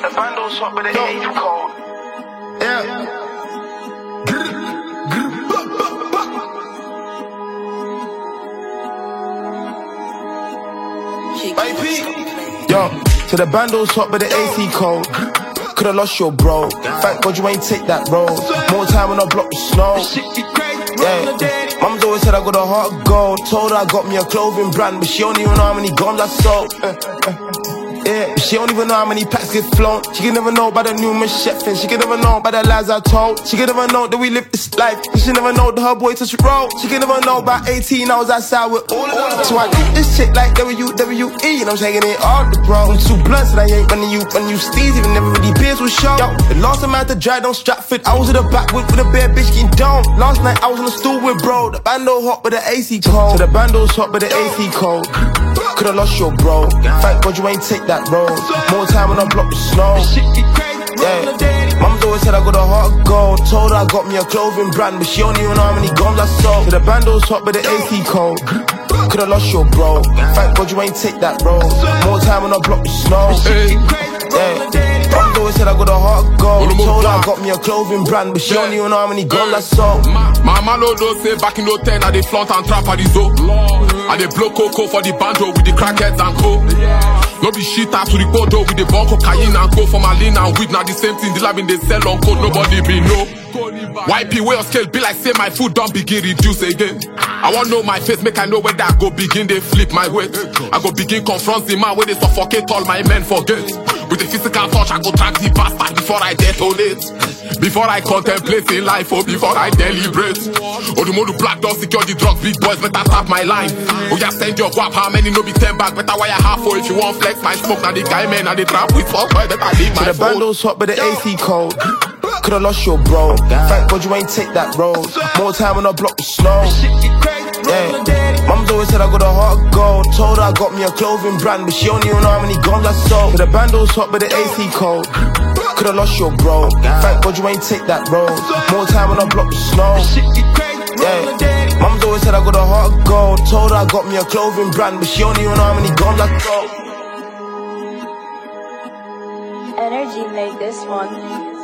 The bando's hot, but the heat cold. Yeah. Yo, so the bando's hot, but the AC cold. Could've lost your bro. Thank God you ain't take that road. More time when I block the snow. Yeah, Mum's always said I got a heart of gold. Told her I got me a clothing brand, but she don't even know how many guns I sold. Yeah, but she don't even know how many packs get flown. She can never know about the new machete. She can never know about the lies I told. She can never know that we live this life. She never know that her boy touch road. She can never know about 18 I was outside with all of them. So I do this shit like WWE, and I'm taking it all the bro. I'm too blunt, and I ain't running you steez. Even never really beers with show. Yo, the last time I had to drive on Stratford, I was in the back with a bad bitch getting down. Last night I was in the stool with bro. The bando hot, but the AC cold. So the bando's hot, but the AC cold. Could've lost your bro. Thank God you ain't take that road. More time when I block the snow. Yeah, Mum's always said I got a heart of gold. Told her I got me a clothing brand, but she don't even know how many guns I sold. So the bando's hot, but the AC cold. Could've lost your bro. Thank God you ain't take that road. More time when I block the snow. Yeah, Mum's always said I got a heart of gold. Told her I got me a clothing brand, but she don't even know how many guns I sold. My man no say back in 2010 I dey flaunt and trap at the zoo. I dey blow cocoa for the banjo with the crackheads and co. No be shit out to the bodo with the bone cocaine and co. For my lean and weed, now the same thing. The lab in they sell on code, nobody be know. YP way of scale be like say my food don't begin reduce again. I want know my face, make I know whether I go begin they flip my weight. I go begin confront the man where they suffocate all my men forget. With the physical touch I go track the bastard before I detonate. Before I contemplate in life, or before I deliberate. Or the more black dog secure the drugs, big boys better tap my line. Oh yeah, send your guap, how many no be 10 back, better wire half for if you want flex my smoke. Now the guy man, now the trap with fuck boy, better leave my phone. The bando's hot, but the AC cold. Could've lost your bro. Thank God you ain't take that road. More time when I block the snow. Yeah, Mum's always said I got a heart of gold. Told her I got me a clothing brand, but she don't even know how many guns I sold. So the bando's hot, but the AC cold. Could've lost your bro. Thank God you ain't take that road. More time when I block the snow. Yeah, Mum's always said I got a heart of gold. Told her I got me a clothing brand, but she don't even know how many guns I sold. Energy made this one.